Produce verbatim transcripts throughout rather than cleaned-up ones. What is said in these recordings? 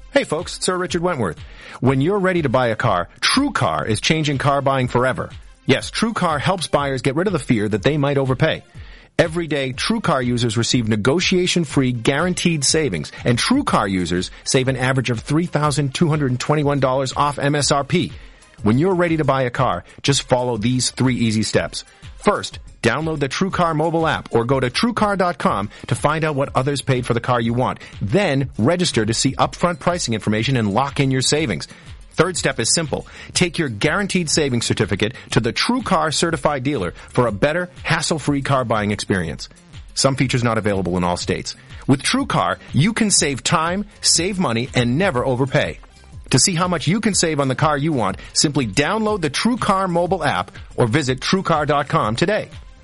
Hey folks, it's Sir Richard Wentworth. When you're ready to buy a car, TrueCar is changing car buying forever. Yes, TrueCar helps buyers get rid of the fear that they might overpay. Every day, TrueCar users receive negotiation-free guaranteed savings, and TrueCar users save an average of three thousand two hundred twenty-one dollars off M S R P. When you're ready to buy a car, just follow these three easy steps. First, download the TrueCar mobile app or go to true car dot com to find out what others paid for the car you want. Then, register to see upfront pricing information and lock in your savings. Third step is simple. Take your guaranteed savings certificate to the TrueCar certified dealer for a better, hassle-free car buying experience. Some features not available in all states. With TrueCar, you can save time, save money, and never overpay. To see how much you can save on the car you want, simply download the TrueCar mobile app or visit true car dot com today.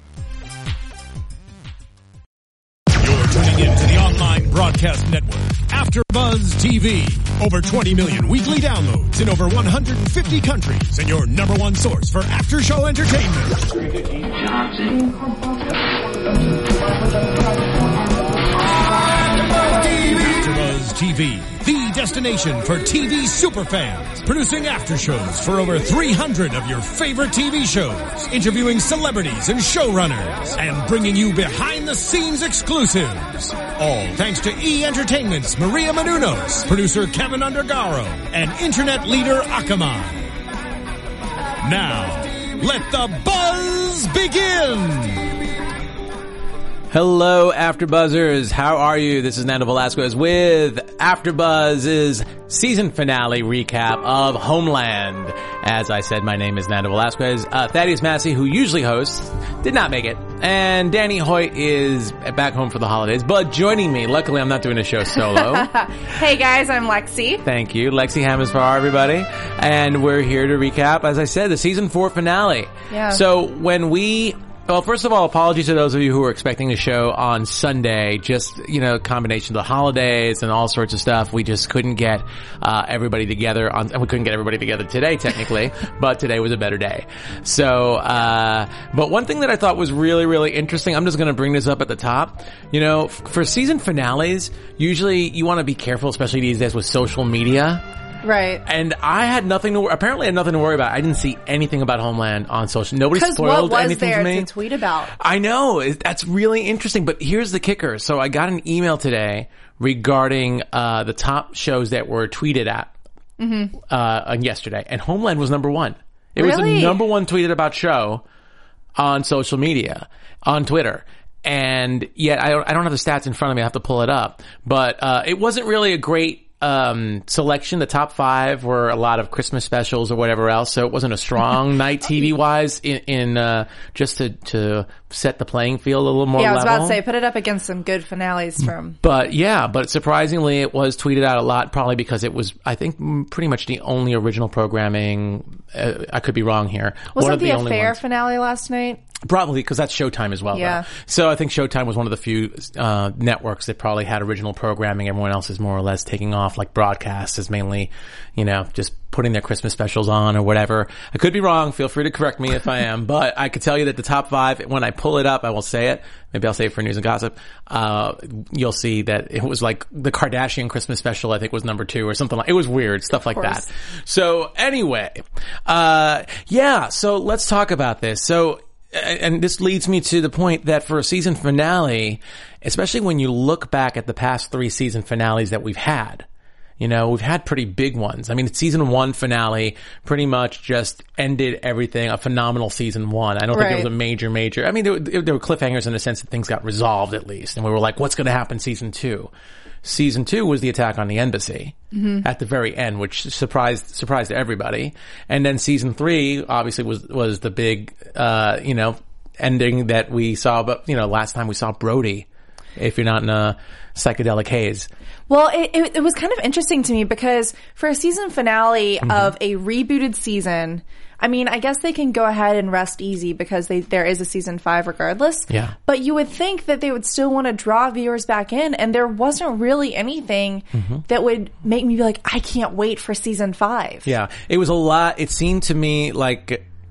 You're tuning in to the online broadcast network, AfterBuzz T V. Over twenty million weekly downloads in over one hundred fifty countries, and your number one source for after-show entertainment. AfterBuzz T V, the destination for T V superfans, producing aftershows for over three hundred of your favorite T V shows, interviewing celebrities and showrunners, and bringing you behind-the-scenes exclusives. All thanks to E! Entertainment's Maria Menounos, producer Kevin Undergaro, and internet leader Akamai. Now, let the buzz begin! Hello, AfterBuzzers. How are you? This is Nando Velasquez with AfterBuzz's season finale recap of Homeland. As I said, my name is Nando Velasquez. Uh, Thaddeus Massey, who usually hosts, did not make it. And Danny Hoyt is back home for the holidays, but joining me. Luckily, I'm not doing a show solo. Hey guys, I'm Lexi. Thank you. Lexi Hammesfahr, everybody. And we're here to recap, as I said, the season four finale. Yeah. So when we... Well, first of all, apologies to those of you who were expecting the show on Sunday. Just, you know, combination of the holidays and all sorts of stuff. We just couldn't get uh everybody together on, and we couldn't get everybody together today, technically, but today was a better day. So, uh, but one thing that I thought was really, really interesting, I'm just going to bring this up at the top. You know, f- for season finales, usually you want to be careful, especially these days with social media. Right. And I had nothing to, apparently I had nothing to worry about. I didn't see anything about Homeland on social. Nobody spoiled what was anything there for me. to tweet about? I know. It, that's really interesting. But here's the kicker. So I got an email today regarding, uh, the top shows that were tweeted at, mm-hmm. uh, on yesterday. And Homeland was number one. It really? was the number one tweeted about show on social media, on Twitter. And yet I don't, I don't have the stats in front of me. I have to pull it up. But, uh, it wasn't really a great, um selection. The top five were a lot of Christmas specials or whatever else, so it wasn't a strong night T V wise in, in uh just to to set the playing field a little more yeah I was level. about to say, put it up against some good finales from but yeah but surprisingly it was tweeted out a lot, probably because it was, I think, pretty much the only original programming. uh, I could be wrong here. Wasn't one of the, the only Affair ones. finale last night? Probably because that's Showtime as well. Yeah. Though. So I think Showtime was one of the few uh networks that probably had original programming. Everyone else is more or less taking off. Like broadcast is mainly, you know, just putting their Christmas specials on or whatever. I could be wrong. Feel free to correct me if I am. But I could tell you that the top five, when I pull it up, I will say it. Maybe I'll say it for news and gossip. Uh, you'll see that it was like the Kardashian Christmas special, I think, was number two or something like, it was weird, stuff like that. So anyway, uh, yeah, so let's talk about this. So, and this leads me to the point that for a season finale, especially when you look back at the past three season finales that we've had, you know, we've had pretty big ones. I mean, the season one finale pretty much just ended everything, a phenomenal season one. I don't right. think it was a major, major, I mean, there, there were cliffhangers in the sense that things got resolved at least. And we were like, what's going to happen season two? Season two was the attack on the embassy mm-hmm. at the very end, which surprised surprised everybody. And then season three obviously was was the big, uh, you know, ending that we saw. But you know, last time we saw Brody, if you're not in a psychedelic haze. Well, it, it, it was kind of interesting to me because for a season finale mm-hmm. of a rebooted season, I mean, I guess they can go ahead and rest easy because they, there is a season five regardless. Yeah. But you would think that they would still want to draw viewers back in, and there wasn't really anything mm-hmm. that would make me be like, I can't wait for season five. Yeah. It was a lot. It seemed to me like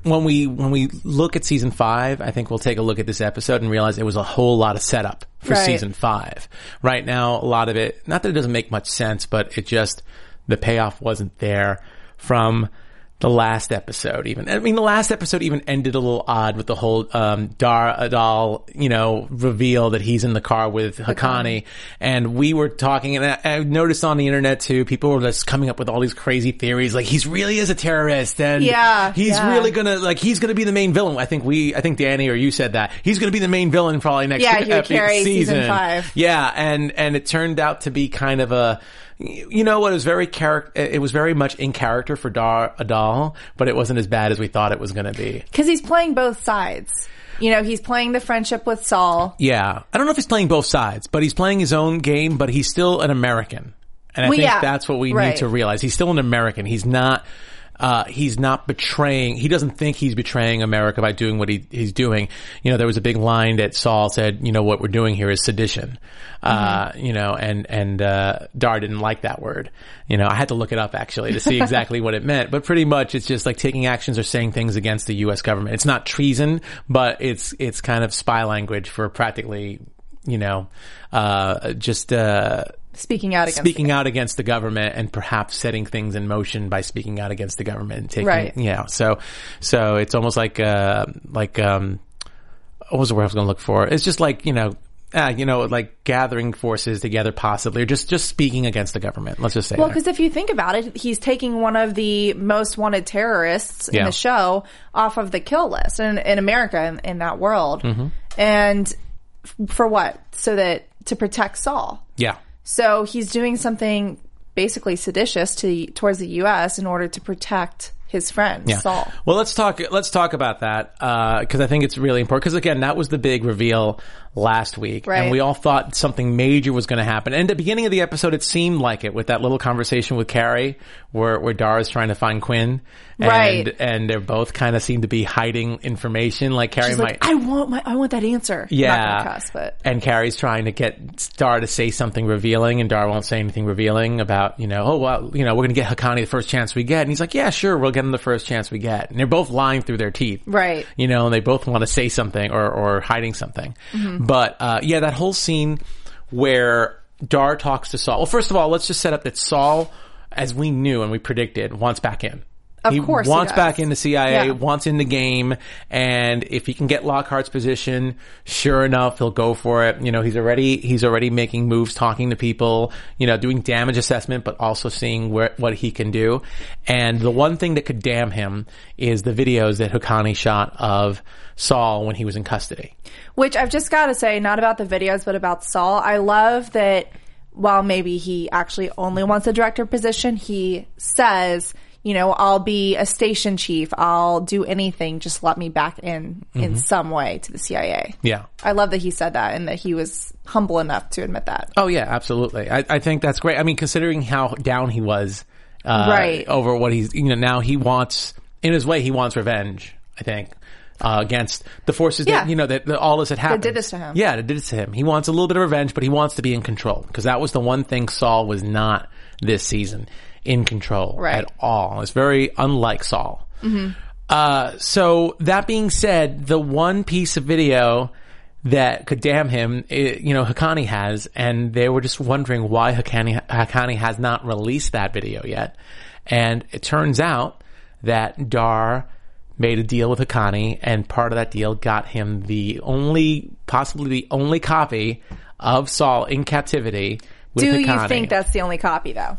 when we when we look at season five, I think we'll take a look at this episode and realize it was a whole lot of setup for Right. season five. Right now, a lot of it, not that it doesn't make much sense, but it just, the payoff wasn't there from the last episode even. I mean, the last episode even ended a little odd with the whole um Dar Adal, you know, reveal that he's in the car with Haqqani. And we were talking, and I, I noticed on the internet too, people were just coming up with all these crazy theories, like he's really is a terrorist, and Yeah, he's yeah. really gonna, like, he's gonna be the main villain. I think we, I think Danny or you said that. He's gonna be the main villain probably next Yeah, he would epic carry season. season five. Yeah, and, and it turned out to be kind of a, you know what, it was very char- it was very much in character for Dar Adal, but it wasn't as bad as we thought it was going to be. Because he's playing both sides. You know, he's playing the friendship with Saul. Yeah. I don't know if he's playing both sides, but he's playing his own game, but he's still an American. And I Well, think yeah, that's what we right. need to realize. He's still an American. He's not, uh, he's not betraying, he doesn't think he's betraying America by doing what he, he's doing. You know, there was a big line that Saul said, you know, what we're doing here is sedition. Uh, Mm-hmm. you know, and, and, uh, Dar didn't like that word. You know, I had to look it up actually to see exactly what it meant, but pretty much it's just like taking actions or saying things against the U S government. It's not treason, but it's, it's kind of spy language for practically, you know, uh, just, uh, Speaking out against speaking the- out against the government and perhaps setting things in motion by speaking out against the government and taking, Right. yeah. So, so it's almost like, uh, like, um, what was the word I was going to look for? It's just like, you know, uh, you know, like gathering forces together possibly, or just, just speaking against the government. Let's just say Well, that. because if you think about it, he's taking one of the most wanted terrorists in Yeah. the show off of the kill list in, in America, in, in that world. Mm-hmm. And f- for what? So that, to protect Saul. Yeah. So he's doing something basically seditious to towards the U S in order to protect his friend, Yeah. Saul. Well, let's talk. Let's talk about that because I think it's really important. Because again, that was the big reveal last week, Right. and we all thought something major was going to happen. And at the beginning of the episode, it seemed like it with that little conversation with Carrie, where where Dara's trying to find Quinn, and, Right. And they're both kind of seem to be hiding information. Like Carrie She's might. like, I want my, I want that answer. Yeah. I'm not gonna cuss, but And Carrie's trying to get Dar to say something revealing, and Dar won't say anything revealing about, you know, oh, well, you know, we're going to get Haqqani the first chance we get. And he's like, yeah, sure, we'll get him the first chance we get. And they're both lying through their teeth. Right. You know, and they both want to say something or, or hiding something. Mm-hmm. But, uh, yeah, that whole scene where Dar talks to Saul. Well, first of all, let's just set up that Saul, as we knew and we predicted, wants back in. Of he course he wants does. back in the C I A, Yeah. wants in the game, and if he can get Lockhart's position, sure enough, he'll go for it. You know, he's already he's already making moves, talking to people, you know, doing damage assessment, but also seeing where, what he can do. And the one thing that could damn him is the videos that Haqqani shot of Saul when he was in custody. Which I've just got to say, not about the videos, but about Saul. I love that while maybe he actually only wants a director position, he says, you know, I'll be a station chief. I'll do anything. Just let me back in in some way to the C I A. Yeah. I love that he said that and that he was humble enough to admit that. Oh yeah, absolutely. I, I think that's great. I mean, considering how down he was, uh, Right. over what he's, you know, now he wants, in his way, he wants revenge, I think, uh, against the forces Yeah. that, you know, that, that all this had happened. did this to him. Yeah, that did this to him. He wants a little bit of revenge, but he wants to be in control. Because that was the one thing Saul was not this season. In control Right. at all. It's very unlike Saul. Mm-hmm. Uh, so that being said, the one piece of video that could damn him, it, you know, Haqqani has, and they were just wondering why Haqqani, Haqqani has not released that video yet. And it turns out that Dar made a deal with Haqqani, and part of that deal got him the only, possibly the only copy of Saul in captivity with Do Haqqani. you think that's the only copy, though?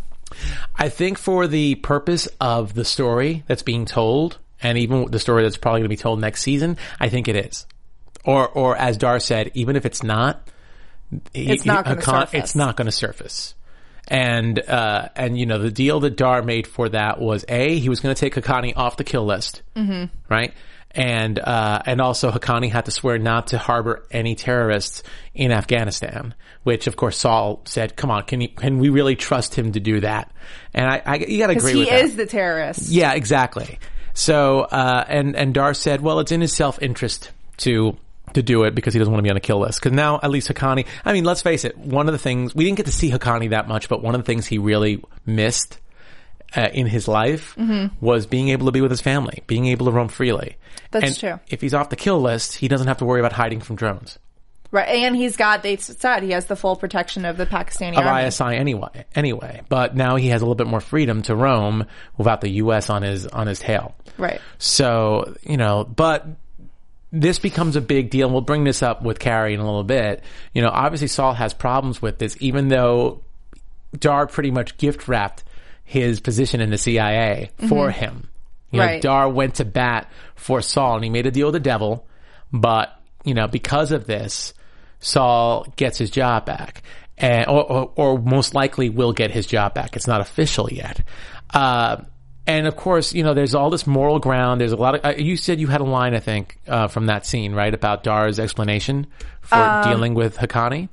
I think for the purpose of the story that's being told, and even the story that's probably going to be told next season, I think it is. Or, or as Dar said, even if it's not, It's not gonna Haqqan- surface. It's not going to surface. And, uh, and you know, the deal that Dar made for that was A, he was going to take Haqqani off the kill list. Mm-hmm. Right? And, uh, and also Haqqani had to swear not to harbor any terrorists in Afghanistan, which of course Saul said, come on, can you, can we really trust him to do that? And I, I you gotta Because agree he with that. is the terrorist. Yeah, exactly. So, uh, and, and Dar said, well, it's in his self-interest to, to do it because he doesn't want to be on a kill list. Cause now at least Haqqani, I mean, let's face it, one of the things, we didn't get to see Haqqani that much, but one of the things he really missed uh, in his life Mm-hmm. was being able to be with his family, being able to roam freely. That's and true. If he's off the kill list, he doesn't have to worry about hiding from drones. Right, and he's got, they said, he has the full protection of the Pakistani Of army. I S I anyway, anyway. But now he has a little bit more freedom to roam without the U S on his, on his tail. Right. So, you know, but this becomes a big deal. We'll bring this up with Carrie in a little bit. You know, obviously Saul has problems with this, even though Dar pretty much gift wrapped his position in the C I A for Mm-hmm. him. You know, Right. Dar went to bat for Saul and he made a deal with the devil, but, you know, because of this, Saul gets his job back. And, or, or, or most likely will get his job back. It's not official yet. Uh, and of course, you know, there's all this moral ground. There's a lot of, uh, you said you had a line, I think, uh, from that scene, right? About Dar's explanation for Um, dealing with Haqqani.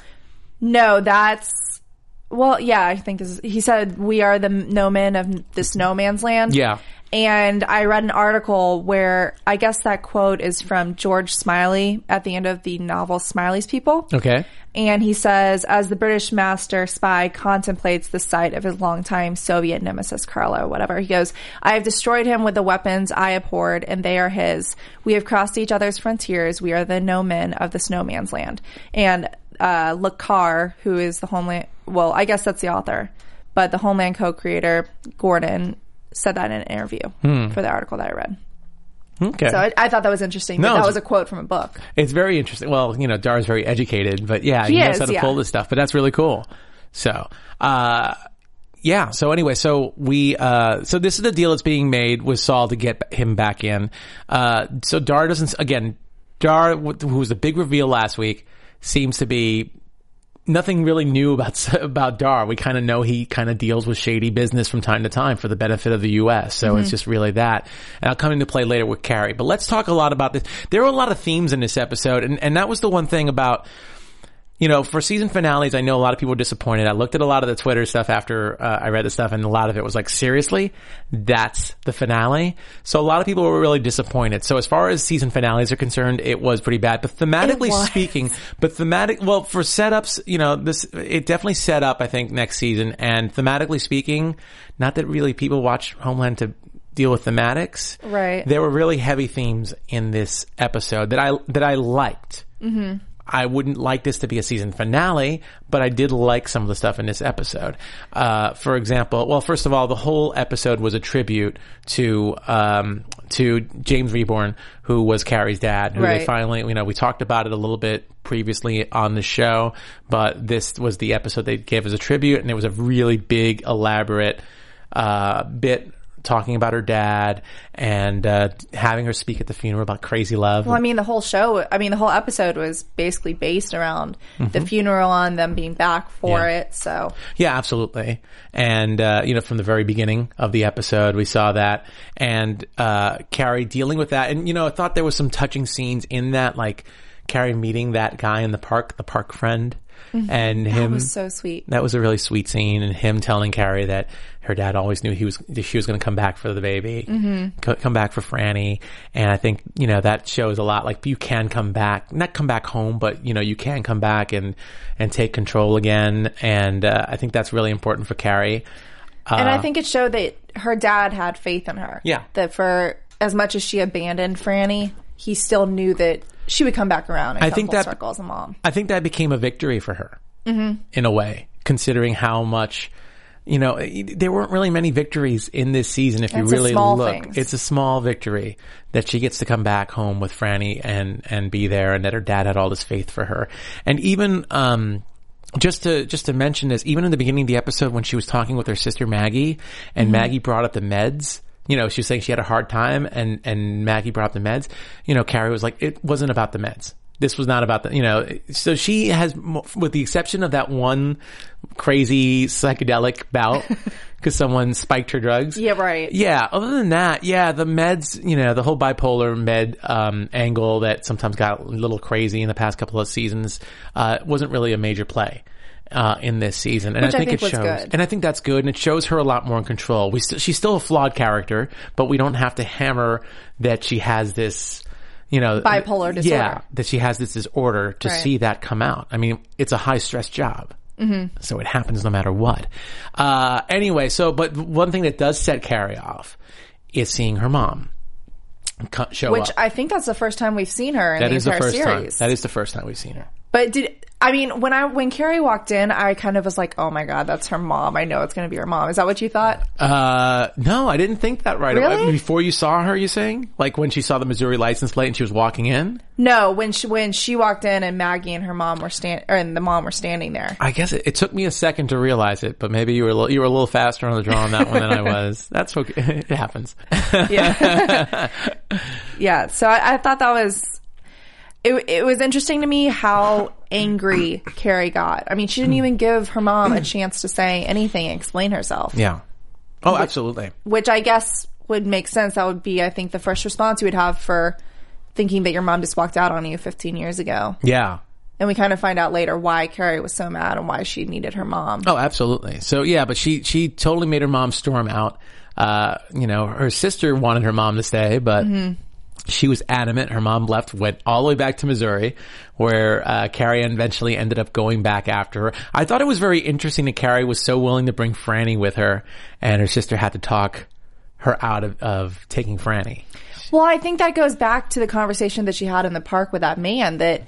No, that's, well, yeah, I think this is, he said, we are the no men of this no man's land. Yeah. And I read an article where I guess that quote is from George Smiley at the end of the novel Smiley's People. Okay. And he says, as the British master spy contemplates the sight of his longtime Soviet nemesis, Carlo, whatever, he goes, I have destroyed him with the weapons I abhorred, and they are his. We have crossed each other's frontiers. We are the no men of this no man's land. And uh, Le Carre, who is the Homeland, well, I guess that's the author, but the Homeland co-creator, Gordon, said that in an interview Hmm. for the article that I read. Okay. So I, I thought that was interesting. No, that it's- was a quote from a book. It's very interesting. Well, you know, Dar's very educated, but yeah, he, He knows is, how to yeah. pull this stuff, but that's really cool. So, uh, yeah. So anyway, so we, uh, so this is the deal that's being made with Saul to get him back in. Uh, so Dar doesn't, again, Dar, who was a big reveal last week, seems to be nothing really new about about Dar. We kind of know he kind of deals with shady business from time to time for the benefit of the U S. So Mm-hmm. it's just really that. And I'll come into play later with Carrie. But let's talk a lot about this. There are a lot of themes in this episode, and, and that was the one thing about, you know, for season finales, I know a lot of people were disappointed. I looked at a lot of the Twitter stuff after uh, I read the stuff, and a lot of it was like, seriously? That's the finale? So a lot of people were really disappointed. So as far as season finales are concerned, it was pretty bad. But thematically It was. speaking, but thematic, well, for setups, you know, this, it definitely set up, I think, next season. And thematically speaking, not that really people watch Homeland to deal with thematics. Right. There were really heavy themes in this episode that I, that I liked. Mm-hmm. I wouldn't like this to be a season finale, but I did like some of the stuff in this episode. Uh, for example, well, first of all, the whole episode was a tribute to, um, to James Reborn, who was Carrie's dad, who Right. they finally, you know, we talked about it a little bit previously on the show, but this was the episode they gave as a tribute, and it was a really big, elaborate, uh, bit talking about her dad and uh having her speak at the funeral about crazy love. Well, I mean, the whole show, I mean, the whole episode was basically based around the funeral and them being back for Mm-hmm. Yeah. it. So, Yeah, absolutely. And, uh, you know, from the very beginning of the episode, we saw that. And, uh, Carrie dealing with that. And, you know, I thought there was some touching scenes in that, like Carrie meeting that guy in the park, the park friend. And that him, was so sweet. that was a really sweet scene. And him telling Carrie that her dad always knew he was, she was going to come back for the baby, mm-hmm. co- come back for Franny. And I think, you know, that shows a lot. Like, you can come back, not come back home, but, you know, you can come back and, and take control again. And, uh, I think that's really important for Carrie. Uh, And I think it showed that her dad had faith in her. Yeah. That for as much as she abandoned Franny, he still knew that she would come back around and I come think full that- circle as a mom. I think that became a victory for her, mm-hmm. in a way, considering how much, you know, there weren't really many victories in this season. If It's you a really small look, things. it's a small victory that she gets to come back home with Franny and, and be there, and that her dad had all this faith for her. And even, um, just to, just to mention this, even in the beginning of the episode when she was talking with her sister Maggie, and Mm-hmm. Maggie brought up the meds, you know, she was saying she had a hard time, and, and Maggie brought up the meds, you know, Carrie was like, it wasn't about the meds. This was not about the, you know, so she has, with the exception of that one crazy psychedelic bout, because someone spiked her drugs. Yeah, right. Yeah, other than that, yeah, the meds, you know, the whole bipolar med um, angle that sometimes got a little crazy in the past couple of seasons uh, wasn't really a major play. Uh, in this season. And Which I think, I think it was shows, good. and I think that's good, and it shows her a lot more in control. We st- she's still a flawed character, but we don't have to hammer that she has this, you know, Bipolar disorder. Yeah, that she has this disorder to Right. see that come out. I mean, it's a high stress job. Mm-hmm. So it happens no matter what. Uh, anyway, so, but one thing that does set Carrie off is seeing her mom show Which up. I think that's the first time we've seen her in That the is the entire first series. time. That is the first time we've seen her. But did I mean when I when Carrie walked in, I kind of was like, "Oh my god, that's her mom. I know it's going to be her mom." Is that what you thought? Uh, no, I didn't think that right Really? away. Before you saw her, you saying? Like when she saw the Missouri license plate and she was walking in? No, when she when she walked in and Maggie and her mom were stand or and the mom were standing there. I guess it, it took me a second to realize it, but maybe you were a little, you were a little faster on the draw on that one than I was. That's okay. It happens. Yeah. Yeah. So I, I thought that was it. It was interesting to me how angry Carrie got. I mean, she didn't even give her mom a chance to say anything and explain herself. Yeah. Oh, absolutely. Which I guess would make sense. That would be, I think, the first response you would have for thinking that your mom just walked out on you fifteen years ago. Yeah. And we kind of find out later why Carrie was so mad and why she needed her mom. Oh, absolutely. So yeah, but she, she totally made her mom storm out. Uh, you know, her sister wanted her mom to stay, but mm-hmm. she was adamant. Her mom left, went all the way back to Missouri, where uh, Carrie eventually ended up going back after her. I thought it was very interesting that Carrie was so willing to bring Franny with her, and her sister had to talk her out of, of taking Franny. Well, I think that goes back to the conversation that she had in the park with that man, that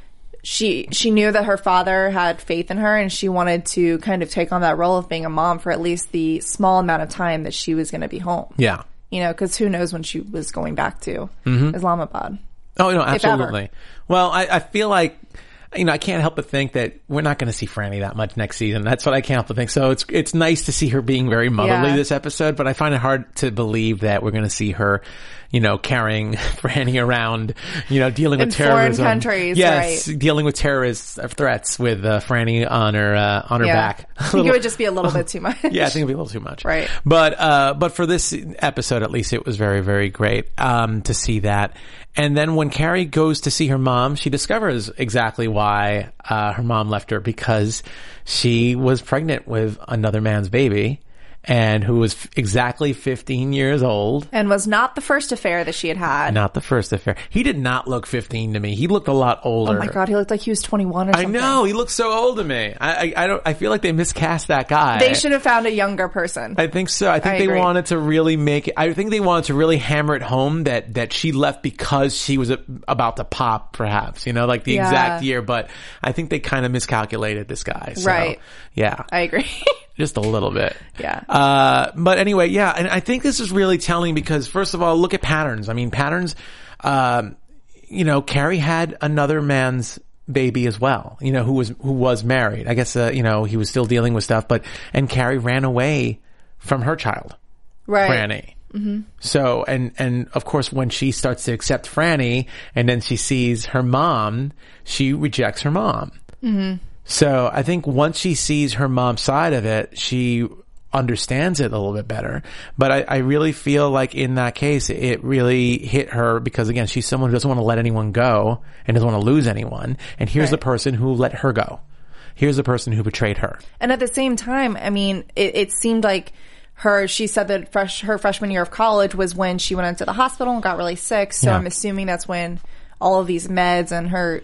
she she knew that her father had faith in her and she wanted to kind of take on that role of being a mom for at least the small amount of time that she was going to be home. Yeah. You know, because who knows when she was going back to mm-hmm. Islamabad. Oh, no, absolutely. Well, I, I feel like, you know, I can't help but think that we're not going to see Franny that much next season. That's what I can't help but think. So it's it's nice to see her being very motherly Yeah. this episode, but I find it hard to believe that we're going to see her, you know, carrying Franny around, you know, dealing In with terrorism. foreign countries, yes, right. dealing with terrorist threats with uh, Franny on her uh, on her Yeah. back. I think it would just be a little bit too much. Yeah, I think it'd be a little too much. Right. But, uh, but for this episode, at least, it was very, very great, um, to see that. And then when Carrie goes to see her mom, she discovers exactly why, uh, her mom left her, because she was pregnant with another man's baby. And who was f- exactly fifteen years old. And was not the first affair that she had had. Not the first affair. He did not look fifteen to me. He looked a lot older. Oh my God, he looked like he was twenty-one or I something. know. He looked so old to me. I, I, I don't, I feel like they miscast that guy. They should have found a younger person. I think so. I think I they agree. wanted to really make it, I think they wanted to really hammer it home that, that she left because she was a, about to pop, perhaps, you know, like the Yeah. exact year, but I think they kind of miscalculated this guy. So, Right. Yeah. I agree. Just a little bit. Yeah. Uh, but anyway, yeah, and I think this is really telling because first of all, look at patterns. I mean, patterns, um, you know, Carrie had another man's baby as well, you know, who was, who was married. I guess, uh, you know, he was still dealing with stuff, but, and Carrie ran away from her child. Right. Franny. Mm-hmm. So, and, and of course, when she starts to accept Franny and then she sees her mom, she rejects her mom. Mm-hmm. So I think once she sees her mom's side of it, she understands it a little bit better. But I, I really feel like in that case, it really hit her because again, she's someone who doesn't want to let anyone go and doesn't want to lose anyone. And here's Right. the person who let her go. Here's the person who betrayed her. And at the same time, I mean, it, it seemed like her, she said that fresh, her freshman year of college was when she went into the hospital and got really sick. So Yeah. I'm assuming that's when all of these meds and her,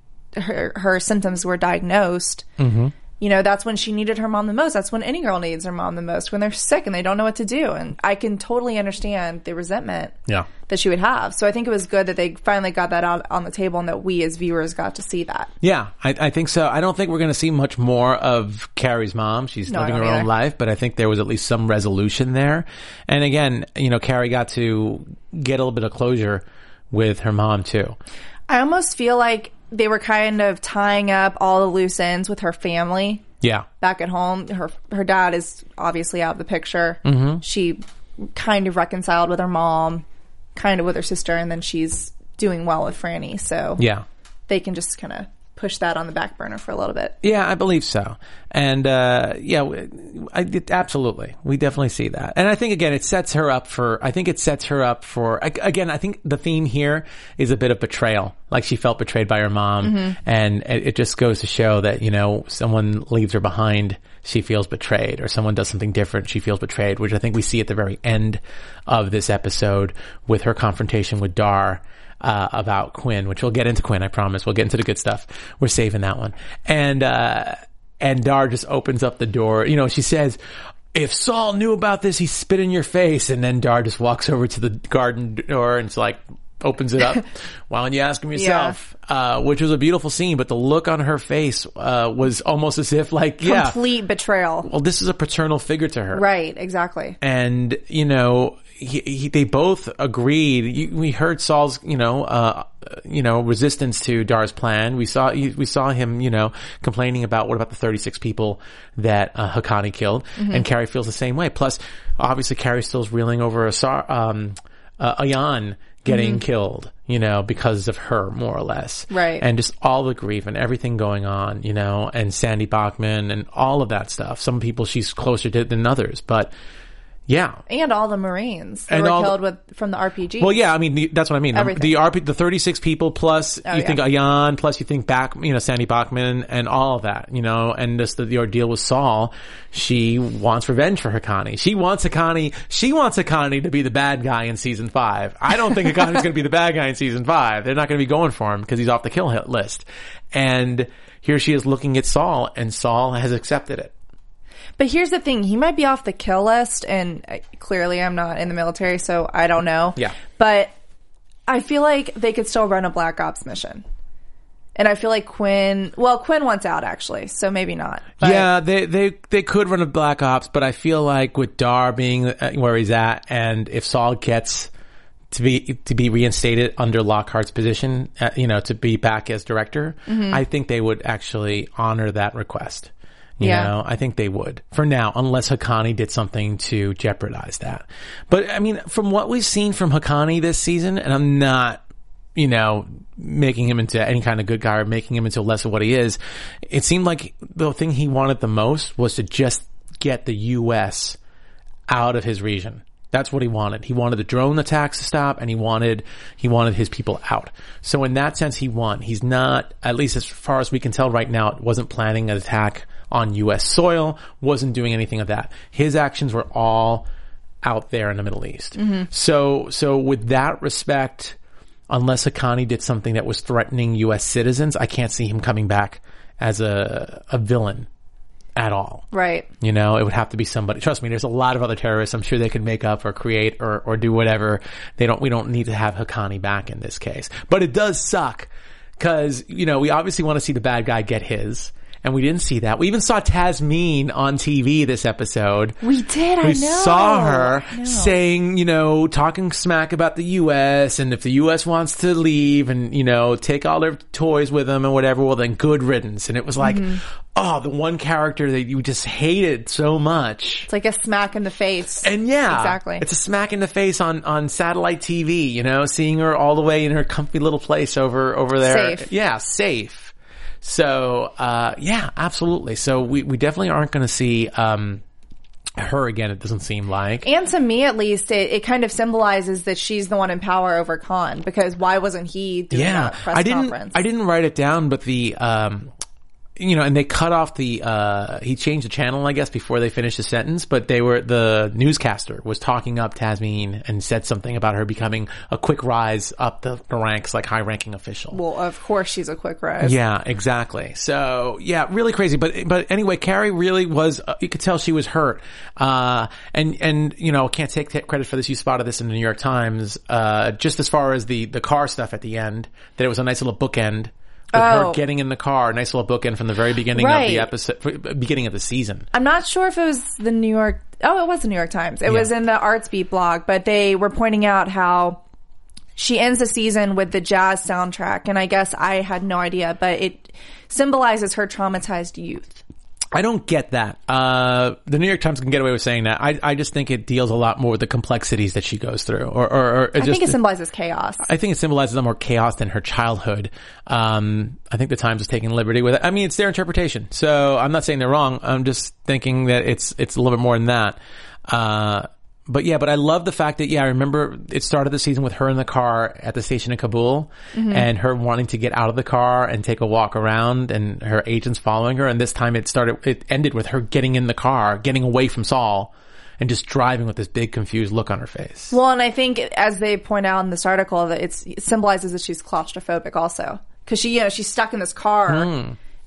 her, her symptoms were diagnosed. Mm-hmm. You know, that's when she needed her mom the most. That's when any girl needs her mom the most, when they're sick and they don't know what to do. And I can totally understand the resentment Yeah. that she would have. So I think it was good that they finally got that out on the table and that we as viewers got to see that. Yeah, I, I think so. I don't think we're going to see much more of Carrie's mom. She's No, I living her don't own either. life, but I think there was at least some resolution there. And again, you know, Carrie got to get a little bit of closure with her mom too. I almost feel like they were kind of tying up all the loose ends with her family Yeah. back at home. Her her dad is obviously out of the picture. Mm-hmm. She kind of reconciled with her mom, kind of with her sister, and then she's doing well with Franny. So Yeah. they can just kind of push that on the back burner for a little bit. Yeah, I believe so. And, uh, yeah, I, it, absolutely. We definitely see that. And I think, again, it sets her up for, I think it sets her up for, again, I think the theme here is a bit of betrayal. Like she felt betrayed by her mom. Mm-hmm. And it, it just goes to show that, you know, someone leaves her behind, she feels betrayed, or someone does something different, she feels betrayed, which I think we see at the very end of this episode with her confrontation with Dar. Uh, about Quinn, which we'll get into Quinn, I promise. We'll get into the good stuff. We're saving that one. And, uh, And Dar just opens up the door. You know, she says, if Saul knew about this, he'd spit in your face. And then Dar just walks over to the garden door and it's like, opens it up. Why don't you ask him yourself? Yeah. Uh, which was a beautiful scene, but the look on her face uh, was almost as if like, yeah. Complete betrayal. Well, this is a paternal figure to her. Right, exactly. And, you know, he, he, they both agreed. You, we heard Saul's, you know, uh, you know, resistance to Dar's plan. We saw, we saw him, you know, complaining about what about the thirty-six people that uh, Haqqani killed. Mm-hmm. And Carrie feels the same way. Plus, obviously, Carrie still's reeling over a, um, uh, Ayan getting mm-hmm. killed, you know, because of her, more or less. Right. And just all the grief and everything going on, you know, and Sandy Bachman and all of that stuff. Some people she's closer to than others, but yeah. And all the Marines that and were all killed the, with from the R P G. Well, yeah, I mean, the, that's what I mean. Everything. The R P, the thirty-six people plus oh, you yeah. think Ayan, plus you think back, you know, Sandy Bachman and all of that, you know, and just the, the ordeal with Saul. She wants revenge for Haqqani. She wants Haqqani, she wants Haqqani to be the bad guy in season five. I don't think Haqqani's going to be the bad guy in season five. They're not going to be going for him because he's off the kill list. And here she is looking at Saul and Saul has accepted it. But here's the thing. He might be off the kill list, and uh, clearly I'm not in the military, so I don't know. Yeah. But I feel like they could still run a Black Ops mission. And I feel like Quinn... Well, Quinn wants out, actually, so maybe not. But yeah, they, they, they could run a Black Ops, but I feel like with Dar being where he's at, and if Saul gets to be to be reinstated under Lockhart's position, uh, you know, to be back as director, mm-hmm. I think they would actually honor that request. You yeah. know, I think they would for now, unless Haqqani did something to jeopardize that. But I mean, from what we've seen from Haqqani this season, and I'm not, you know, making him into any kind of good guy or making him into less of what he is, it seemed like the thing he wanted the most was to just get the U S out of his region. That's what he wanted. He wanted the drone attacks to stop, and he wanted he wanted his people out. So in that sense, he won. He's not, at least as far as we can tell right now, wasn't planning an attack on U S soil, wasn't doing anything of that. His actions were all out there in the Middle East. Mm-hmm. So, so with that respect, unless Haqqani did something that was threatening U S citizens, I can't see him coming back as a, a villain at all. Right. You know, it would have to be somebody. Trust me, there's a lot of other terrorists I'm sure they could make up or create or, or do whatever. They don't, we don't need to have Haqqani back in this case. But it does suck because, you know, we obviously want to see the bad guy get his. And we didn't see that. We even saw Tasmin on T V this episode. We did, I know. We saw her saying, you know, talking smack about the U S and if the U S wants to leave and, you know, take all their toys with them and whatever, well then good riddance. And it was like, mm-hmm. oh, the one character that you just hated so much. It's like a smack in the face. And yeah. Exactly. It's a smack in the face on, on satellite T V, you know, seeing her all the way in her comfy little place over, over there. Safe. Yeah, safe. So, uh, yeah, absolutely. So we, we definitely aren't going to see, um, her again, it doesn't seem like. And to me, at least, it, it kind of symbolizes that she's the one in power over Khan, because why wasn't he doing yeah, that press I didn't, conference? I didn't write it down, but the, um, you know, and they cut off the, uh, he changed the channel, I guess, before they finished the sentence, but they were, the newscaster was talking up Tasmin and said something about her becoming a quick rise up the, the ranks, like high ranking official. Well, of course she's a quick rise. Yeah, exactly. So, yeah, really crazy. But, but anyway, Carrie really was, uh, you could tell she was hurt. Uh, and, and, you know, can't take t- credit for this. You spotted this in the New York Times, uh, just as far as the, the car stuff at the end, that it was a nice little bookend. With oh. her getting in the car, a nice little bookend from the very beginning right. of the episode, beginning of the season. I'm not sure if it was the New York, oh, it was the New York Times. It yeah. was in the Artsbeat blog, but they were pointing out how she ends the season with the jazz soundtrack, and I guess I had no idea, but it symbolizes her traumatized youth. I don't get that. Uh, the New York Times can get away with saying that. I, I just think it deals a lot more with the complexities that she goes through. Or, or, or I just, think it symbolizes chaos. I think it symbolizes more chaos than her childhood. Um, I think the Times is taking liberty with it. I mean, it's their interpretation. So I'm not saying they're wrong. I'm just thinking that it's, it's a little bit more than that. Uh, But yeah, but I love the fact that, yeah, I remember it started the season with her in the car at the station in Kabul mm-hmm. and her wanting to get out of the car and take a walk around and her agents following her. And this time it started, it ended with her getting in the car, getting away from Saul and just driving with this big confused look on her face. Well, and I think as they point out in this article that it's, it symbolizes that she's claustrophobic also. Cause she, you know, she's stuck in this car. Mm.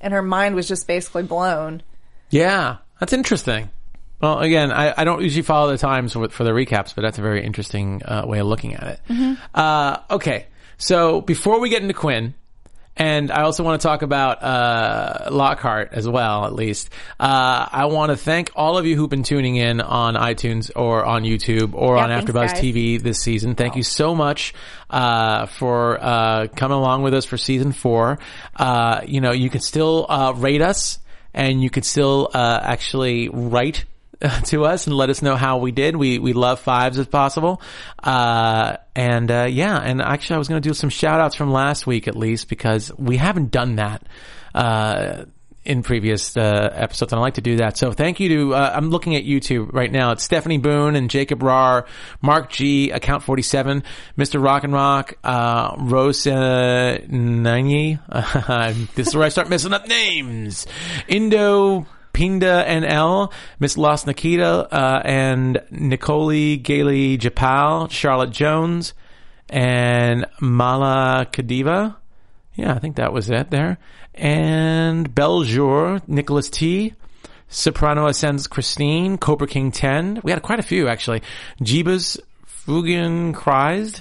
and her mind was just basically blown. Yeah, that's interesting. Well, again, I, I don't usually follow the Times for, for the recaps, but that's a very interesting uh, way of looking at it. Mm-hmm. Uh, okay, so before we get into Quinn, and I also want to talk about uh Lockhart as well, at least. Uh I want to thank all of you who've been tuning in on iTunes or on YouTube or yeah, on thanks, AfterBuzz guys. T V this season. Thank oh. you so much uh for uh coming along with us for season four. Uh you know, you can still uh rate us, and you could still uh actually write to us and let us know how we did. We we love fives if possible. Uh and uh yeah, and actually I was going to do some shout outs from last week at least, because we haven't done that uh in previous uh episodes, and I'd like to do that. So thank you to uh, I'm looking at YouTube right now. It's Stephanie Boone and Jacob Rar, Mark G, Account forty-seven, Mister Rock and Rock, uh Rose uh, Nanyi. Uh, this is where I start messing up names. Indo Pinda N L, Miss Lost Nikita, uh, and Nicole Gailey Japal, Charlotte Jones, and Mala Kadiva. Yeah, I think that was it there. And Beljour, Nicholas T, Soprano Ascends Christine, Cobra King ten. We had quite a few, actually. Jeebus Fugen Kreised.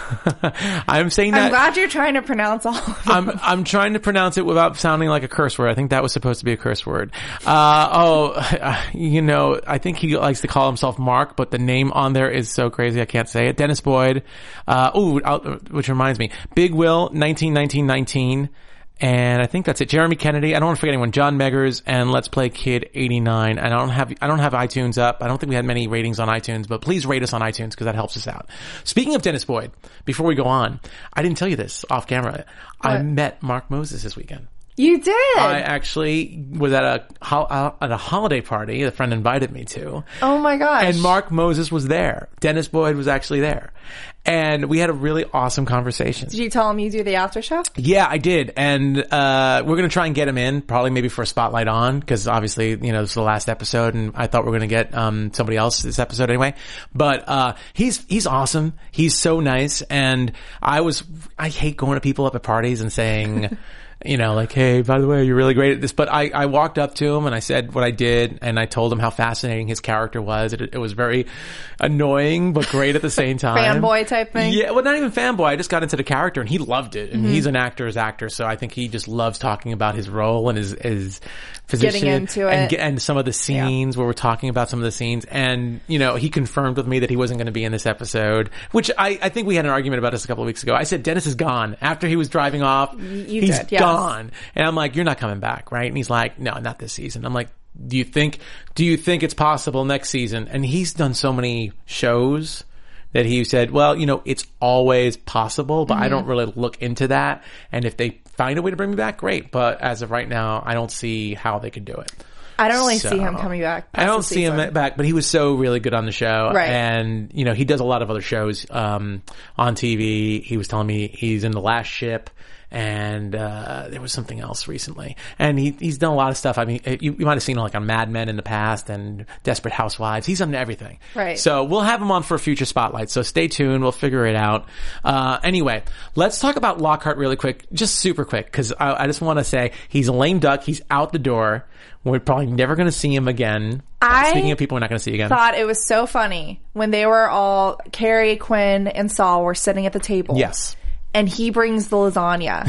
I'm saying that. I'm glad you're trying to pronounce all of them. I'm I'm trying to pronounce it without sounding like a curse word. I think that was supposed to be a curse word. Uh, oh, you know, I think he likes to call himself Mark, but the name on there is so crazy I can't say it. Dennis Boyd. Uh, ooh, which reminds me, Big Will, nineteen nineteen nineteen. And I think that's it. Jeremy Kennedy. I don't want to forget anyone. John Meggers and Let's Play Kid eighty-nine. And I don't have, I don't have iTunes up. I don't think we had many ratings on iTunes, but please rate us on iTunes because that helps us out. Speaking of Dennis Boyd, before we go on, I didn't tell you this off camera. What? I met Mark Moses this weekend. You did? I actually was at a ho- at a holiday party a friend invited me to. Oh my gosh. And Mark Moses was there. Dennis Boyd was actually there. And we had a really awesome conversation. Did you tell him you do the after show? Yeah, I did. And uh we're going to try and get him in, probably maybe for a spotlight on, because obviously, you know, this is the last episode and I thought we were going to get um somebody else this episode anyway. But uh he's he's awesome. He's so nice. And I was I hate going to people up at parties and saying you know, like, hey, by the way, you're really great at this. But I, I walked up to him and I said what I did, and I told him how fascinating his character was. It, it was very annoying, but great at the same time. Fanboy type thing? Yeah, well, not even fanboy. I just got into the character, and he loved it. And mm-hmm. he's an actor's actor, so I think he just loves talking about his role and his, his position. Getting into it. And, and some of the scenes yeah. where we're talking about some of the scenes. And, you know, he confirmed with me that he wasn't going to be in this episode, which I, I think we had an argument about this a couple of weeks ago. I said, Dennis is gone. After he was driving off, you he's did, yes. gone. On. And I'm like, you're not coming back, right? And he's like, no, not this season. I'm like, do you think, do you think it's possible next season? And he's done so many shows that he said, well, you know, it's always possible, but mm-hmm. I don't really look into that. And if they find a way to bring me back, great. But as of right now, I don't see how they could do it. I don't really so, see him coming back. I don't see season. him back, but he was so really good on the show. Right. And, you know, he does a lot of other shows, um, on T V. He was telling me he's in The Last Ship. And, uh, there was something else recently. And he, he's done a lot of stuff. I mean, you, you might have seen him like on Mad Men in the past and Desperate Housewives. He's done everything. Right. So we'll have him on for a future spotlight. So stay tuned. We'll figure it out. Uh, anyway, let's talk about Lockhart really quick. Just super quick. Cause I, I just want to say he's a lame duck. He's out the door. We're probably never going to see him again. I Speaking of people we're not going to see again. thought it was so funny when they were all, Carrie, Quinn, and Saul were sitting at the table. Yes. And he brings the lasagna.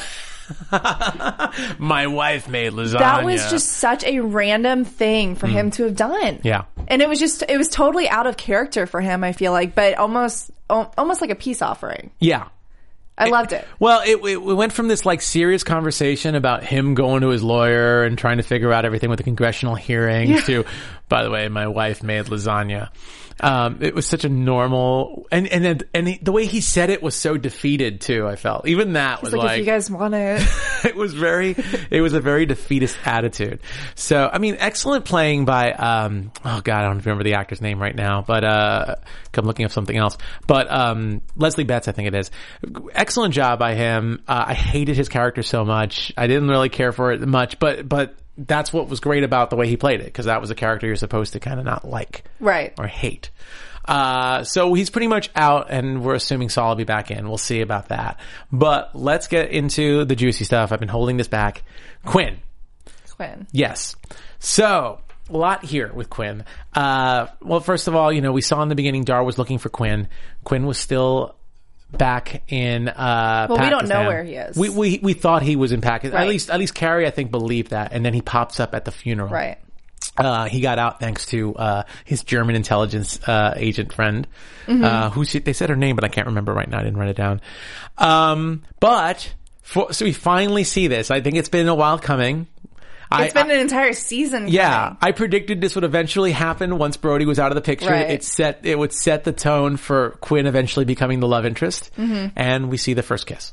My wife made lasagna. That was just such a random thing for mm. him to have done. Yeah. And it was just, it was totally out of character for him, I feel like, but almost, almost like a peace offering. Yeah. I loved it. Well, it, it went from this like serious conversation about him going to his lawyer and trying to figure out everything with the congressional hearings yeah. to, by the way, my wife made lasagna. Um, it was such a normal, and, and then, and he, the way he said it was so defeated too, I felt. Even that He's was like, like, if you guys want it. it was very, it was a very defeatist attitude. So, I mean, excellent playing by, um, oh God, I don't remember the actor's name right now, but, uh, I'm looking up something else. But, um, Leslie Betts, I think it is. Excellent job by him. Uh, I hated his character so much. I didn't really care for it much, but, but, that's what was great about the way he played it, because that was a character you're supposed to kind of not like. Right. Or hate. Uh, so he's pretty much out, and we're assuming Saul will be back in. We'll see about that. But let's get into the juicy stuff. I've been holding this back. Quinn. Quinn. Yes. So, a lot here with Quinn. Uh, well, first of all, you know, we saw in the beginning Dar was looking for Quinn. Quinn was still back in uh well, Pakistan. we don't know where he is. We we we thought he was in Pakistan. Right. At least at least Carrie, I think, believed that, and then he pops up at the funeral. Right. Uh, he got out thanks to uh his German intelligence uh agent friend, Mm-hmm. uh who she, they said her name, but I can't remember right now. I didn't write it down. Um, but for, so we finally see this. I think it's been a while coming. It's I, been an entire season. Yeah, coming. I predicted this would eventually happen once Brody was out of the picture. Right. It set it would set the tone for Quinn eventually becoming the love interest, Mm-hmm. and we see the first kiss.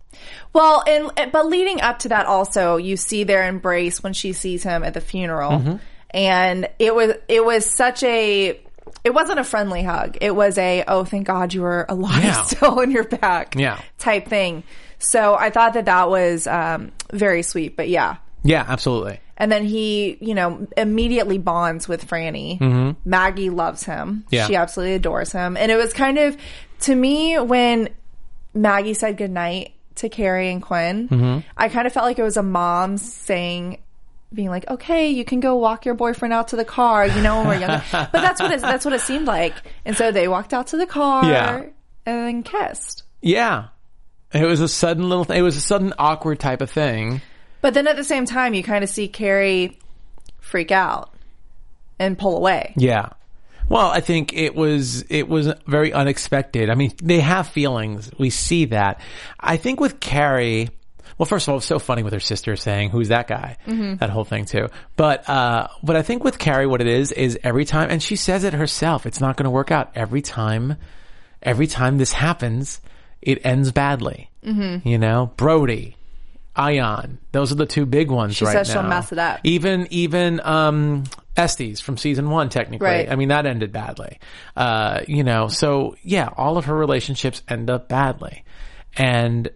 Well, and but leading up to that, also you see their embrace when she sees him at the funeral, Mm-hmm. and it was it was such a. It wasn't a friendly hug. It was a, oh, thank God you were alive Yeah. still in your back Yeah. type thing. So I thought that that was um, very sweet. But yeah. Yeah, absolutely. And then he, you know, immediately bonds with Franny. Mm-hmm. Maggie loves him. Yeah. She absolutely adores him. And it was kind of, to me, when Maggie said goodnight to Carrie and Quinn, Mm-hmm. I kind of felt like it was a mom saying, being like, okay, you can go walk your boyfriend out to the car, you know, when we're younger. But that's what it, that's what it seemed like. And so they walked out to the car Yeah. and then kissed. Yeah, it was a sudden little. Th- it was a sudden awkward type of thing. But then at the same time, you kind of see Carrie freak out and pull away. Yeah. Well, I think it was it was very unexpected. I mean, they have feelings. We see that. I think with Carrie. Well, first of all, it's so funny with her sister saying, who's that guy? Mm-hmm. That whole thing too. But, uh, but I think with Carrie, what it is, is every time, and she says it herself, it's not going to work out. Every time, every time this happens, it ends badly. Mm-hmm. You know, Brody, Ion, those are the two big ones She right now. says she'll mess it up. Even, even, um, Estes from season one, technically. Right. I mean, that ended badly. Uh, you know, so yeah, all of her relationships end up badly. And,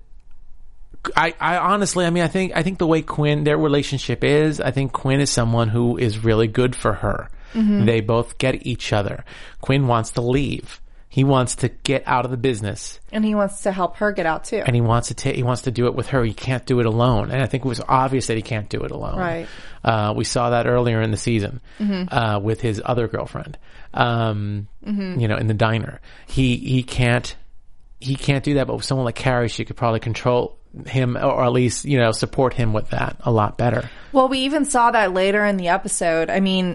I, I honestly, I mean, I think, I think the way Quinn, their relationship is, I think Quinn is someone who is really good for her. Mm-hmm. They both get each other. Quinn wants to leave. He wants to get out of the business. And he wants to help her get out too. And he wants to take, he wants to do it with her. He can't do it alone. And I think it was obvious that he can't do it alone. Right. Uh, we saw that earlier in the season, Mm-hmm. uh, with his other girlfriend, um, Mm-hmm. you know, in the diner. He, he can't, he can't do that, but with someone like Carrie, she could probably control him, or at least, you know, support him with that a lot better. Well, we even saw that later in the episode. I mean,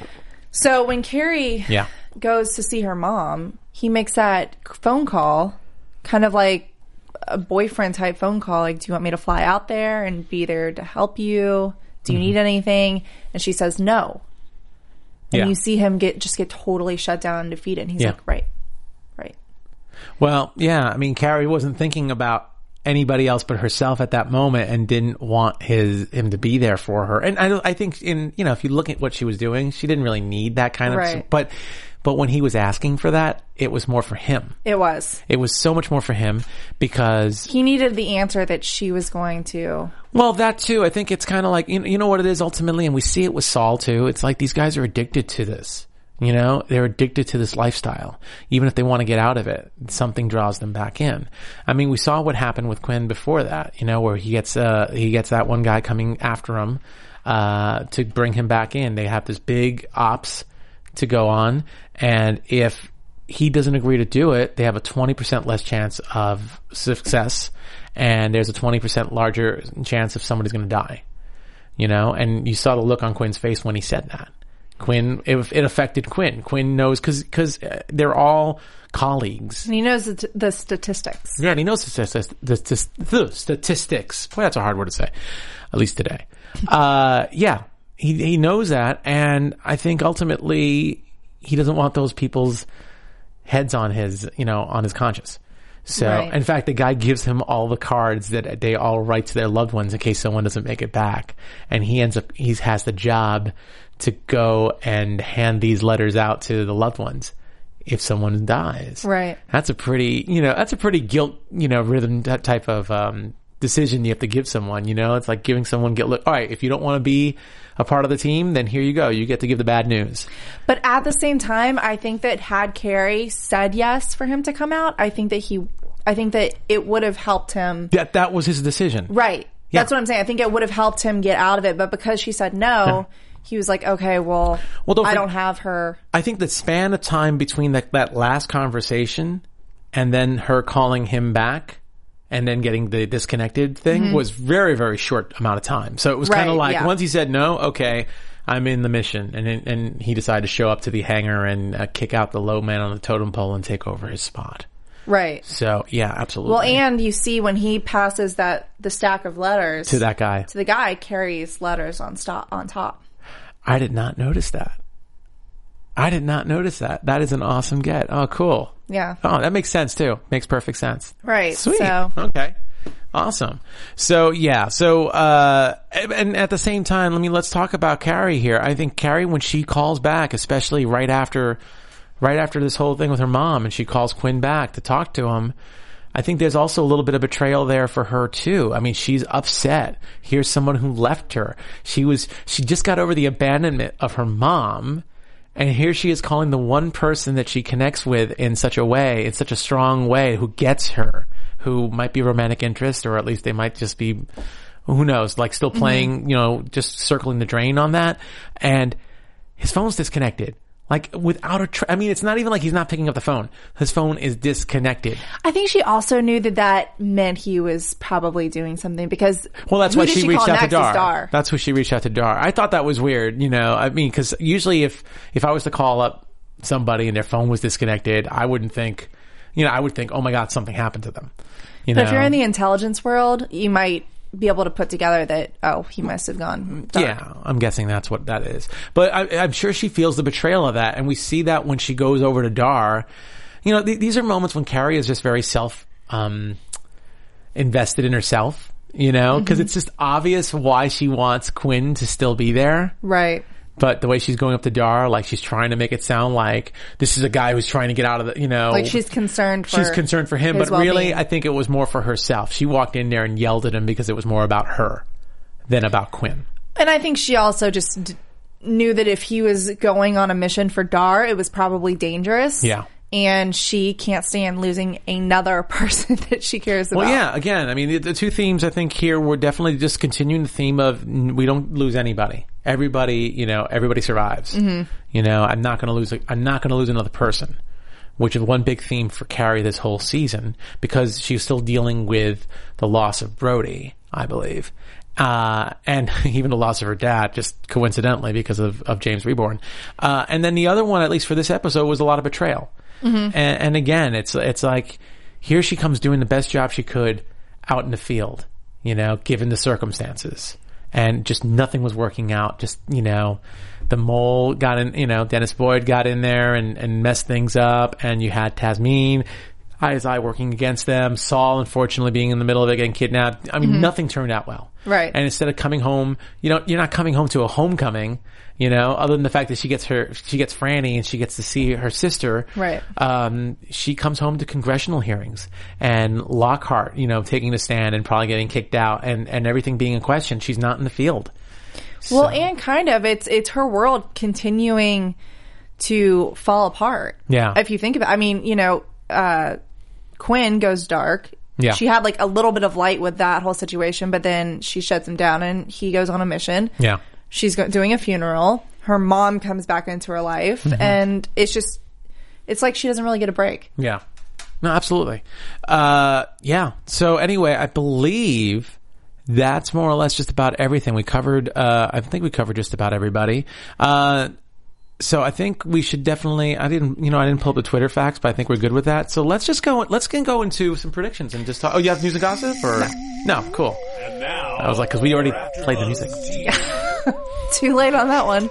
so when Carrie Yeah. goes to see her mom, he makes that phone call, kind of like a boyfriend type phone call. Like, do you want me to fly out there and be there to help you? Do you Mm-hmm. need anything? And she says no. And Yeah. you see him get just get totally shut down and defeated. And he's Yeah. like, right, right. Well, yeah, I mean, Carrie wasn't thinking about anybody else but herself at that moment, and didn't want his him to be there for her. And I, I think, in you know, if you look at what she was doing, she didn't really need that kind of. Right. But, but when he was asking for that, it was more for him. It was. It was so much more for him because, He needed the answer that she was going to. well, that too. I think it's kind of like, you know, you know what it is ultimately, and we see it with Saul too. It's like these guys are addicted to this. You know, they're addicted to this lifestyle. Even if they want to get out of it, something draws them back in. I mean, we saw what happened with Quinn before that, you know, where he gets, uh, he gets that one guy coming after him, uh, to bring him back in. They have this big ops to go on. And if he doesn't agree to do it, they have a twenty percent less chance of success. And there's a twenty percent larger chance of somebody's going to die, you know, and you saw the look on Quinn's face when he said that. Quinn, it, it affected Quinn. Quinn knows, cause, cause they're all colleagues. And he knows the, t- the statistics. Yeah, and he knows the, statistics. the, the statistics. Boy, that's a hard word to say. At least today. Uh, yeah, he, he knows that. And I think ultimately he doesn't want those people's heads on his, you know, on his conscience. So, Right. in fact, the guy gives him all the cards that they all write to their loved ones in case someone doesn't make it back. And he ends up, he has the job to go and hand these letters out to the loved ones if someone dies. Right. That's a pretty, you know, that's a pretty guilt, you know, rhythm type of, um, decision you have to give someone, you know? It's like giving someone, get look, all right, if you don't want to be a part of the team, then here you go. You get to give the bad news. But at the same time, I think that had Carrie said yes for him to come out, I think that he, I think that it would have helped him. That, that was his decision. Right. Yeah. That's what I'm saying. I think it would have helped him get out of it. But because she said no, Yeah. he was like, okay, well, Well, don't I forget- don't have her. I think the span of time between that, that last conversation and then her calling him back and then getting the disconnected thing Mm-hmm. was very, very short amount of time. So it was kind of Right, like, yeah. once he said no, okay, I'm in the mission. And then- and he decided to show up to the hangar and uh, kick out the low man on the totem pole and take over his spot. Right. So, yeah, absolutely. Well, and you see when he passes that the stack of letters to that guy. to the guy, carries letters on stop on top. I did not notice that. I did not notice that. That is an awesome get. Oh, cool. Yeah. Oh, that makes sense too. Makes perfect sense. Right. Sweet. So Okay. Awesome. So yeah. So uh, and at the same time, let me let's talk about Carrie here. I think Carrie, when she calls back, especially right after, right after this whole thing with her mom, and she calls Quinn back to talk to him. I think there's also a little bit of betrayal there for her too. I mean, she's upset. Here's someone who left her. She was, she just got over the abandonment of her mom. And here she is calling the one person that she connects with in such a way, in such a strong way, who gets her, who might be a romantic interest, or at least they might just be, who knows, like still playing, mm-hmm. you know, just circling the drain on that. And his phone's disconnected. Like without a, tra- I mean, it's not even like he's not picking up the phone. His phone is disconnected. I think she also knew that that meant he was probably doing something because Well, that's who why did she, she reached call out to next is Dar. Dar. That's who she reached out to Dar. I thought that was weird, you know. I mean, because usually if if I was to call up somebody and their phone was disconnected, I wouldn't think, you know, I would think, oh my God, something happened to them. You But know? if you're in the intelligence world, you might be able to put together that, oh, he must have gone dark. Yeah, I'm guessing that's what that is. But I, I'm sure she feels the betrayal of that, and we see that when she goes over to Dar. You know, th- these are moments when Carrie is just very self um, invested in herself. You know, because mm-hmm. it's just obvious why she wants Quinn to still be there. Right. But the way she's going up to Dar, like she's trying to make it sound like this is a guy who's trying to get out of the, you know. Like she's concerned for She's concerned for him, his but really well-being. I think it was more for herself. She walked in there and yelled at him because it was more about her than about Quinn. And I think she also just d- knew that if he was going on a mission for Dar, it was probably dangerous. Yeah. And she can't stand losing another person that she cares about. Well, yeah, again, I mean, the, the two themes I think here were definitely just continuing the theme of n- we don't lose anybody. Everybody, you know, everybody survives. Mm-hmm. You know, I'm not going to lose, a, I'm not going to lose another person, which is one big theme for Carrie this whole season because she's still dealing with the loss of Brody, I believe. Uh, and even the loss of her dad, just coincidentally because of, of James Reborn. Uh, and then the other one, at least for this episode, was a lot of betrayal. Mm-hmm. And, and again, it's, it's like, here she comes doing the best job she could out in the field, you know, given the circumstances. And just nothing was working out. Just, you know, the mole got in, you know, Dennis Boyd got in there and, and messed things up. And you had Tasmin, Eye as Eye working against them. Saul, unfortunately, being in the middle of it, getting kidnapped. I mean, mm-hmm. nothing turned out well. Right. And instead of coming home, you know, you're not coming home to a homecoming, you know, other than the fact that she gets her, she gets Franny and she gets to see her sister. Right. Um, she comes home to congressional hearings and Lockhart, you know, taking the stand and probably getting kicked out and, and everything being in question. She's not in the field. Well, So- and kind of, it's, it's her world continuing to fall apart. Yeah. If you think about, I mean, you know, uh, Quinn goes dark. Yeah. She had like a little bit of light with that whole situation, but then she shuts him down and he goes on a mission. Yeah. She's go- doing a funeral. Her mom comes back into her life, mm-hmm. and it's just, it's like she doesn't really get a break. Yeah. No, absolutely. Uh, yeah. So anyway, I believe that's more or less just about everything we covered. Uh, I think we covered just about everybody. Uh, so I think we should definitely, I didn't, you know, I didn't pull up the Twitter facts, but I think we're good with that. So let's just go, let's go into some predictions and just talk. Oh, you have news and gossip or? No, no cool. And now, I was like, cause we already played the music. Too late on that one.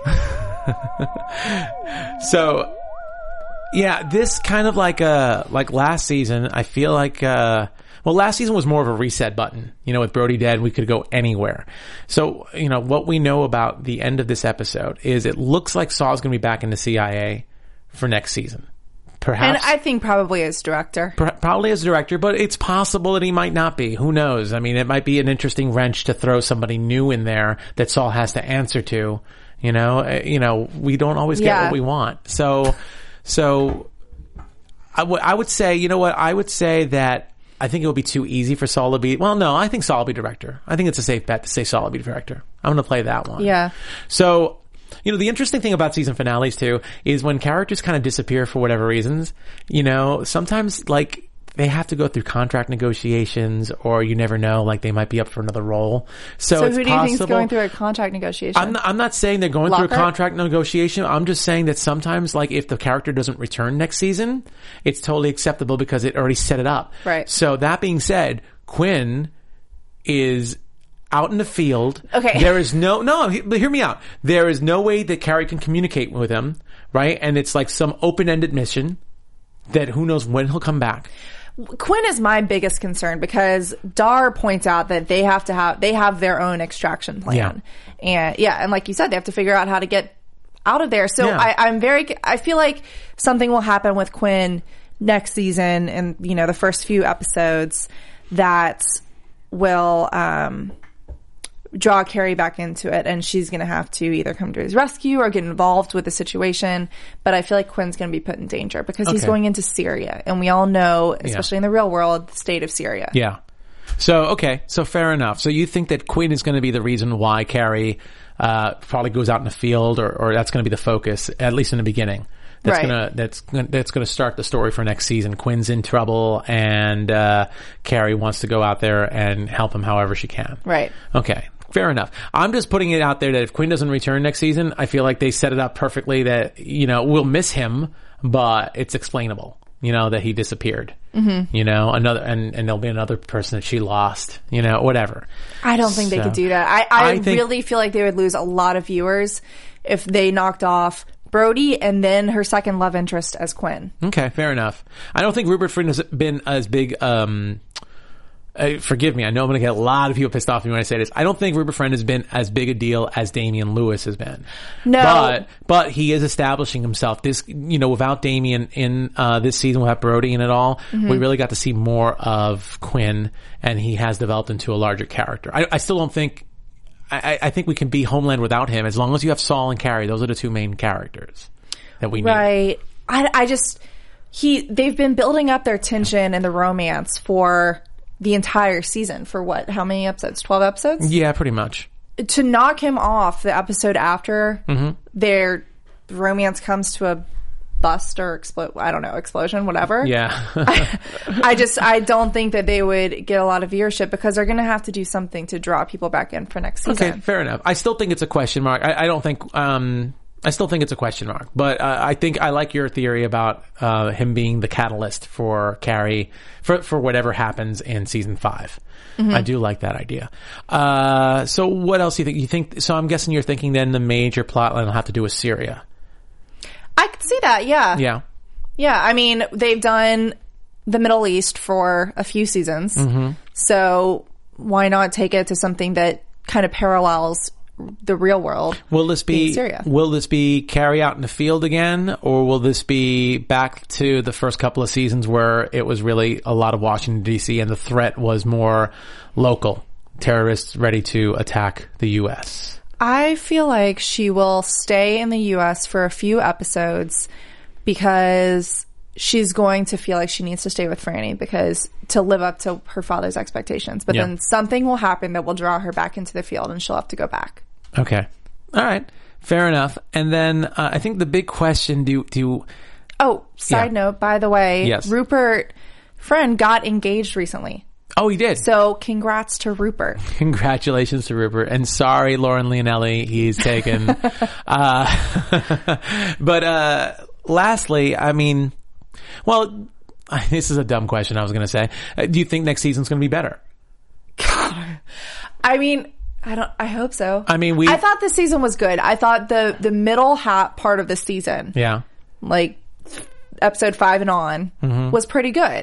So, yeah, this kind of like uh like last season, I feel like uh well last season was more of a reset button. You know, with Brody dead, we could go anywhere. So, you know, what we know about the end of this episode is it looks like Saul's going to be back in the C I A for next season. perhaps. And I think probably as director. Per- probably as director, but it's possible that he might not be. Who knows? I mean, it might be an interesting wrench to throw somebody new in there that Saul has to answer to. You know, uh, you know, we don't always get Yeah. what we want. So, so I would I would say, you know what? I would say that I think it would be too easy for Saul to be. Well, no, I think Saul will be director. I think it's a safe bet to say Saul will be director. I'm going to play that one. Yeah. So, you know, the interesting thing about season finales too is when characters kind of disappear for whatever reasons, you know, sometimes like they have to go through contract negotiations, or you never know, like they might be up for another role. So, So it's who do you think is possible- going through a contract negotiation? I'm not, I'm not saying they're going through Lockhart? a contract negotiation. I'm just saying that sometimes, like, if the character doesn't return next season, it's totally acceptable because it already set it up. Right. So that being said, Quinn is out in the field. Okay. There is no, no, he- but hear me out. There is no way that Carrie can communicate with him, right? And it's like some open-ended mission that who knows when he'll come back. Quinn is my biggest concern because Dar points out that they have to have they have their own extraction plan, and yeah, and like you said, they have to figure out how to get out of there. So Yeah. I, I'm very I feel like something will happen with Quinn next season, and you know the first few episodes that will um, draw Carrie back into it, and she's going to have to either come to his rescue or get involved with the situation. But I feel like Quinn's going to be put in danger because he's Okay. going into Syria, and we all know, especially in the real world, the state of Syria. Yeah. So, okay. So fair enough. So you think that Quinn is going to be the reason why Carrie, uh, probably goes out in the field, or, or that's going to be the focus, at least in the beginning. That's Right. gonna, that's, gonna- that's gonna start the story for next season. Quinn's in trouble, and, uh, Carrie wants to go out there and help him however she can. Right. Okay. Fair enough. I'm just putting it out there that if Quinn doesn't return next season, I feel like they set it up perfectly that, you know, we'll miss him, but it's explainable, you know, that he disappeared, mm-hmm. you know, another, and, and there'll be another person that she lost, you know, whatever. I don't think they So, could do that. I, I, I think- really feel like they would lose a lot of viewers if they knocked off Brody and then her second love interest as Quinn. Okay. Fair enough. I don't think Rupert Friend has been as big, um, Uh, forgive me, I know I'm going to get a lot of people pissed off at me when I say this. I don't think Rupert Friend has been as big a deal as Damian Lewis has been. No. But, but he is establishing himself. This, you know, without Damian in, uh, this season, without Brody in it all, Mm-hmm. we really got to see more of Quinn, and he has developed into a larger character. I, I still don't think, I, I think we can be Homeland without him, as long as you have Saul and Carrie. Those are the two main characters that we need. Right. I, I just, he, they've been building up their tension and the romance for the entire season. For what? How many episodes? twelve episodes? Yeah, pretty much. To knock him off the episode after Mm-hmm. their romance comes to a bust or explode, I don't know, explosion, whatever. Yeah. I just, I don't think that they would get a lot of viewership because they're going to have to do something to draw people back in for next season. Okay, fair enough. I still think it's a question mark. I, I don't think, um, I still think it's a question mark, but uh, I think I like your theory about uh, him being the catalyst for Carrie for for whatever happens in season five. Mm-hmm. I do like that idea. Uh, so what else do you think? You think so? I'm guessing you're thinking then the major plotline will have to do with Syria. I could see that, yeah. Yeah. Yeah, I mean, they've done the Middle East for a few seasons. Mm-hmm. So why not take it to something that kind of parallels the real world? Will this be in Syria. will this be Carrie out in the field again, or will this be back to the first couple of seasons where it was really a lot of Washington D C and the threat was more local, terrorists ready to attack the U S? I feel like she will stay in the U S for a few episodes because she's going to feel like she needs to stay with Franny because to live up to her father's expectations. But Yeah. then something will happen that will draw her back into the field and she'll have to go back. Okay, all right, fair enough. And then uh, I think the big question: do do Oh, side Yeah. note, by the way, Yes. Rupert Friend got engaged recently. oh he did? So congrats to Rupert. Congratulations to Rupert, and sorry, Lauren Leonelli, he's taken. uh, but uh, lastly, I mean, well, this is a dumb question. I was going to say, uh, do you think next season's going to be better? I mean, I don't. I hope so. I mean, we- I thought this season was good. I thought the the middle half part of the season, Yeah. like episode five and on, Mm-hmm. was pretty good.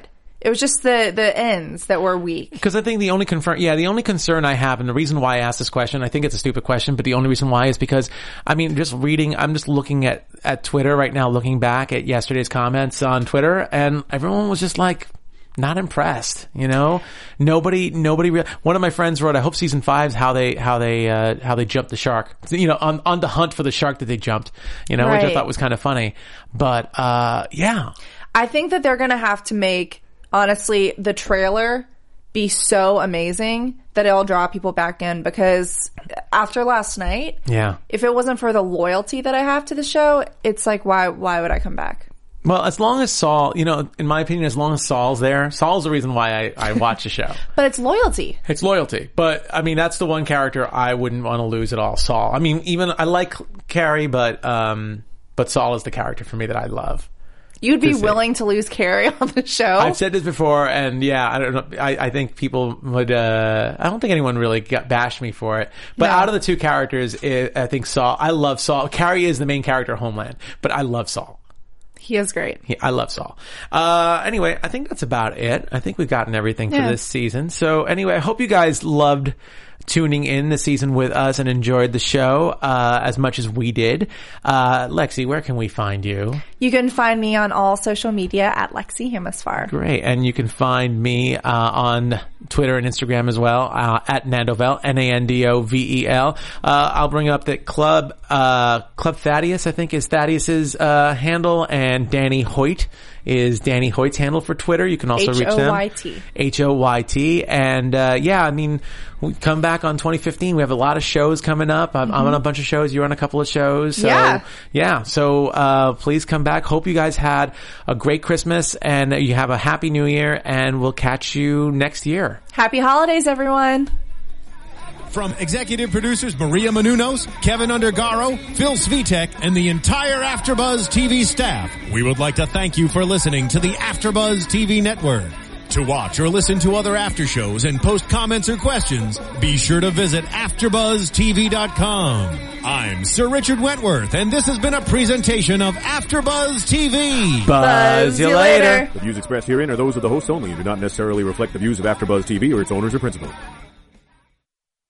It was just the, the ends that were weak. Because I think the only confirm, yeah, the only concern I have, and the reason why I asked this question, I think it's a stupid question, but the only reason why is because, I mean, just reading, I'm just looking at, at Twitter right now, looking back at yesterday's comments on Twitter, and everyone was just like, not impressed, you know? Nobody, nobody, re- one of my friends wrote, I hope season five's how they, how they, uh, how they jumped the shark, you know, on, on the hunt for the shark that they jumped, you know, Right. which I thought was kind of funny. But, uh, yeah. I think that they're going to have to make, honestly, the trailer be so amazing that it'll draw people back in, because after last night, Yeah. if it wasn't for the loyalty that I have to the show, it's like, why, why would I come back? Well, as long as Saul, you know, in my opinion, as long as Saul's there, Saul's the reason why I, I watch the show. But it's loyalty. It's loyalty. But, I mean, that's the one character I wouldn't want to lose at all, Saul. I mean, even, I like Carrie, but, um, but Saul is the character for me that I love. You'd be Just it. willing to lose Carrie on the show? I've said this before, and yeah, I don't know. I, I think people would. Uh, I don't think anyone really got, bashed me for it. But No. out of the two characters, it, I think Saul. I love Saul. Carrie is the main character of Homeland, but I love Saul. He is great. He, I love Saul. Uh, anyway, I think that's about it. I think we've gotten everything for Yeah. this season. So anyway, I hope you guys loved tuning in this season with us and enjoyed the show uh, as much as we did. Uh, Lexi, where can we find you? You can find me on all social media at Lexi Hamasfar. Great. And you can find me uh, on Twitter and Instagram as well, uh, at Nandovel, N A N D O V E L. Uh, I'll bring up that Club, uh, Club Thaddeus, I think is Thaddeus's, uh, handle, and Danny Hoyt is Danny Hoyt's handle for Twitter. You can also reach them. H O Y T. H O Y T. And, uh, yeah, I mean, we come back on twenty fifteen. We have a lot of shows coming up. I'm, I'm on a bunch of shows. You're on a couple of shows. So, Yeah. yeah. So, uh, please come back. Hope you guys had a great Christmas and you have a happy new year, and we'll catch you next year. Happy holidays, everyone. From executive producers Maria Menounos, Kevin Undergaro, Phil Svitek, and the entire AfterBuzz T V staff, we would like to thank you for listening to the AfterBuzz T V network. To watch or listen to other after shows and post comments or questions, be sure to visit after buzz T V dot com. I'm Sir Richard Wentworth, and this has been a presentation of AfterBuzz T V. Buzz you later. The views expressed herein are those of the hosts only and do not necessarily reflect the views of AfterBuzz T V or its owners or principals.